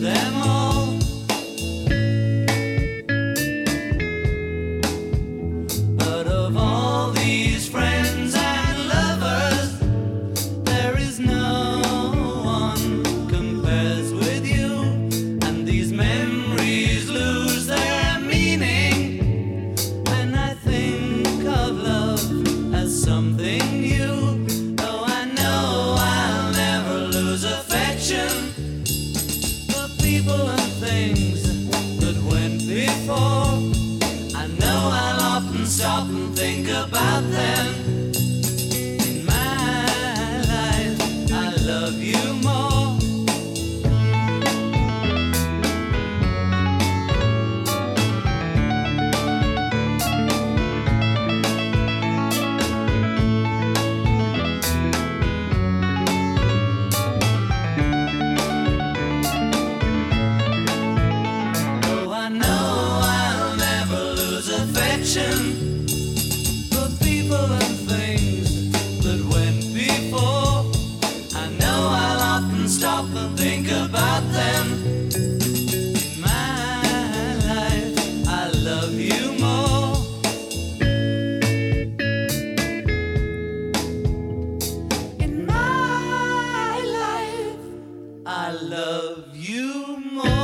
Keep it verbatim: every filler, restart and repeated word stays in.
them all. But of all these friends and lovers, there is no one compares with you. And these memories lose their meaning when I think of love as something new. Though I know I'll never lose affection for people and things that went before. I know I'll often stop and think about them. In my life, I love you more. Though I know I'll never lose affection for people and things that went before. I know I'll often stop and think about them. In my life, I love you more. In my life, I love you more.